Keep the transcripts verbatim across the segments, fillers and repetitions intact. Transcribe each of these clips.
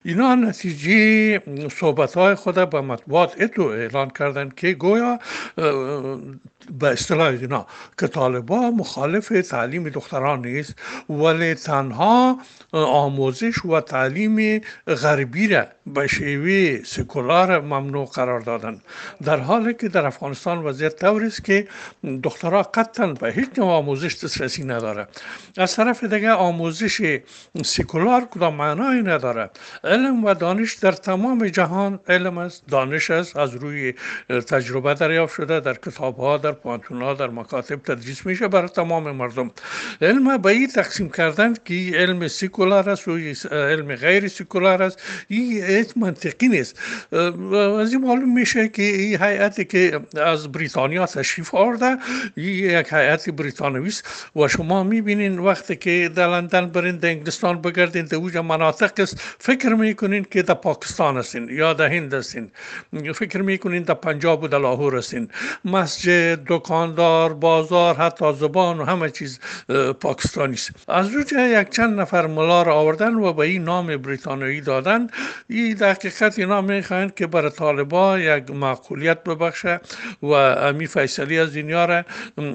اینا نتیجه صحبت‌های خود به مطبوعات اتو اعلان کردند که گویا به اصطلاح اینا که طالبا مخالف تعلیم دختران نیست، ولی تنها آموزش و تعلیم غربی را به شیوه سکولار ممنوع قرار دادن، در حالی که در افغانستان وضعیت طوری است که دخترها قطعا به هیچ نوع آموزش دسترسی نداره. از طرف دیگه آموزش سکولار کدام معنایی نداره. علم و دانش در تمام جهان علم است، دانش است، از روی تجربه دریافت شده، در کتاب ها، در پانتون ها، در مکاتب تدریس میشه برای تمام مردم. علم به این تقسیم کردن که علم سکولار است و علم غیر سکولار است، این منطقی نیست. از این معلوم میشه که این هیئتی که از بریتانیا تشریف آورده یک هیئت بریتانوی است و شما میبینین وقتی که در لندن برین، در انگلستان بگردین، در اوج مناطق است، فکر میکنین که در پاکستان هستین یا در هند هستین، فکر میکنین در پنجاب و در لاهور هستین. مسجد، دکاندار، بازار، حتی زبان و همه چیز پاکستانی است. از روی یک چند نفر ملا را آوردن و به این نام بریتانیایی دادن. این در حقیقت اینا میخواهند که برای طالبا یک معقولیت ببخشه و امی فیصلی از اینیا را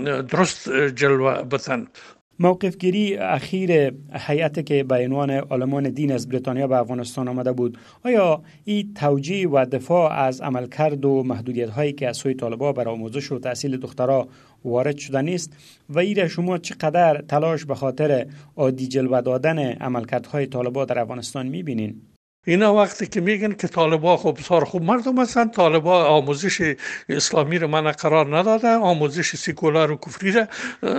درست جلوه بتن. موقفگیری اخیر هیئتی که به عنوان عالمان دین از بریتانیا به افغانستان آمده بود، آیا این توجیه و دفاع از عملکرد و محدودیت هایی که از سوی طالبان بر آموزش و تحصیل دخترها وارد شده نیست و ایره شما چقدر تلاش به خاطر عادی جلوه دادن عملکردهای طالبان در افغانستان میبینین؟ اینا وقتی که میگن که طالبا خب بسیار خوب مردم هستند، طالبا آموزش اسلامی رو منع قرار نداده، آموزش سکولار و کفری رو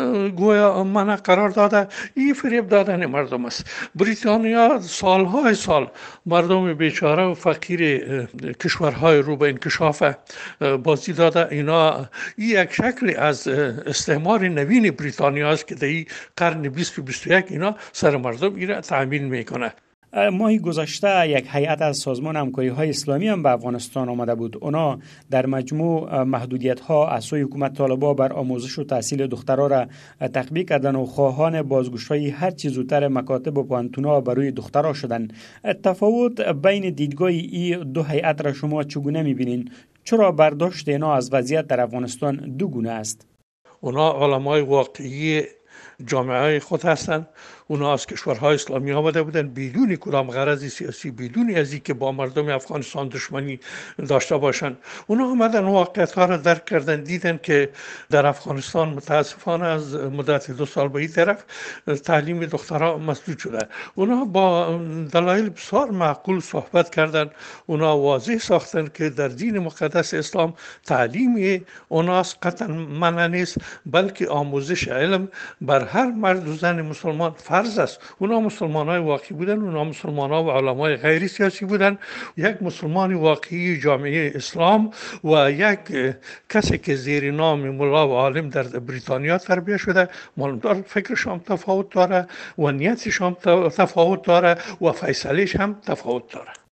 گویا منع قرار داده، این فریب دادن مردم است. بریتانیا سالهای سال مردم بیچاره و فقیر کشورهای رو به انکشاف بازی داده. اینا این یک شکلی از استعمار نوین بریتانیا است که در این قرن بیست و بیست و یک اینا سر مردم اینا تأمین میکنه. ماه گذشته یک هیئت از سازمان همکاری های اسلامی هم به افغانستان آمده بود. اونا در مجموع محدودیت ها از سوی حکومت طالبان بر آموزش و تحصیل دخترها را تطبیق کردن و خواهان بازگشایی هر چیز زودتر مکاتب و پانتونا بر روی دخترها شدن. تفاوت بین دیدگاه این دو هیئت را شما چگونه می‌بینین؟ چرا برداشت اینا از وضعیت در افغانستان دو گونه است؟ اونا علمای واقعی جامعه خود هستند. اونا از کشورهای اسلامی آمده بودن بدون کدام غرض سیاسی، بدون از اینکه با مردم افغانستان دشمنی داشته باشند. اونا آمدن واقعیت ها را درک کردن، دیدن که در افغانستان متاسفانه از مدت دو سال به این طرف تعلیم دخترها مسدود شده. اونا با دلایل بسیار معقول صحبت کردن. اونا واضح ساختن که در دین مقدس اسلام تعلیم اوناس قطعا منع نیست، بلکه آموزش علم بر هر مرد و زن مسلمان فرض است. اونا مسلمان های واقعی بودن، اونا مسلمان ها و علمای غیر سیاسی بودن. یک مسلمان واقعی جامعه اسلام و یک کسی که زیر نام ملا و عالم در بریتانیا تربیت شده، معلوم فکرش هم تفاوت داره و نیتش هم تفاوت داره و فیصلهش هم تفاوت داره.